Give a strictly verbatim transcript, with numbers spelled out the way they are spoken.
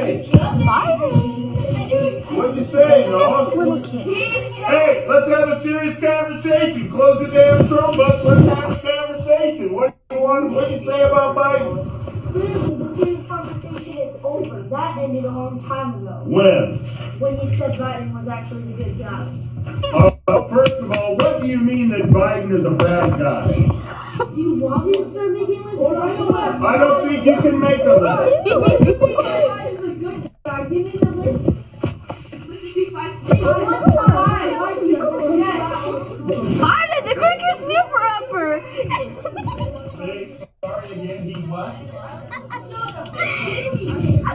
say? What'd you say, dog? Little kid. Hey, let's have a serious conversation. Close the damn Chromebooks. Let's have a conversation. What do you want? What do you say about Biden? Clearly, the serious conversation is over. That ended a long time ago. When? When you said Biden was actually a good guy. Uh, first of all, what do you mean that Biden is a bad guy? Do you want me to start making lists? I don't think you can make a list. Biden's a good guy. Give me the list.